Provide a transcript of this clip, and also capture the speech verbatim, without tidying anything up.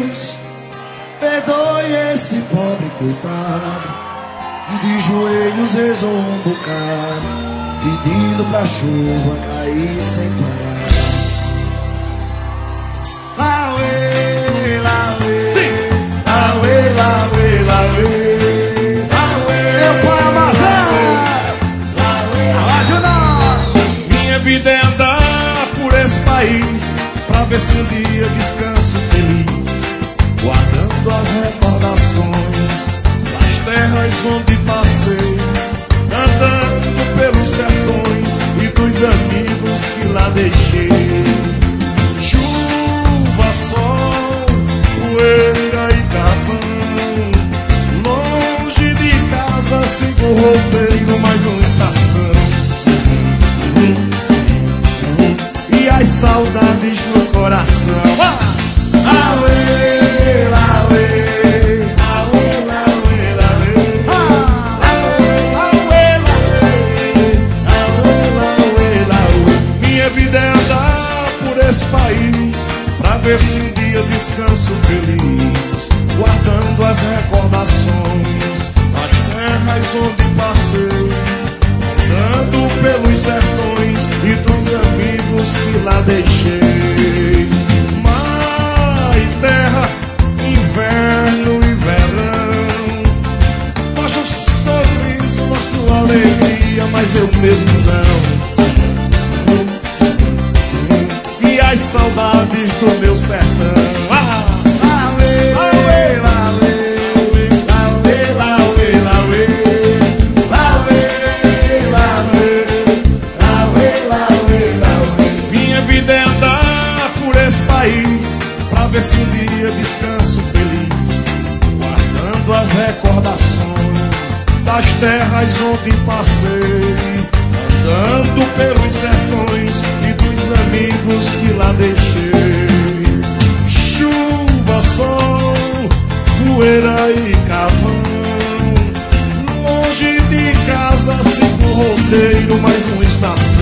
Deus, perdoe esse pobre coitado que de joelhos rezou um bocado, pedindo pra chuva cair sem parar. Lauê, lauê, sim. Lauê, lauê, lauê, lauê. Meu pai Amazônia, lauê, ajuda. Minha vida é andar por esse país pra ver se um dia descanso feliz, guardando as recordações das terras onde passei, andando pelos sertões e dos amigos que lá deixei. Chuva, sol, poeira e carvão, longe de casa sigo o roteiro, mais uma estação. E as saudades no coração. Ah! Auê, lauê, auê, lauê, lauê. Ah! Auê, lauê, auê, lauê, lauê. Minha vida é andar por esse país pra ver se um dia descanso feliz, guardando as recordações das terras onde passei, andando pelos sertões e dos amigos que lá deixei. Mar e terra, inverno e verão, mostro sorriso, mostro alegria, mas eu mesmo não. E as saudades do meu sertão. Ah! Auê, auê, auê, auê, auê, auê, auê. Minha vida é andar por esse país pra ver se um dia descanso feliz, guardando as recordações das terras onde passei, andando pelos sertões e dos amigos que lá deixei. Chuva, sol, poeira e carvão, longe de casa sigo o roteiro, mais uma estação.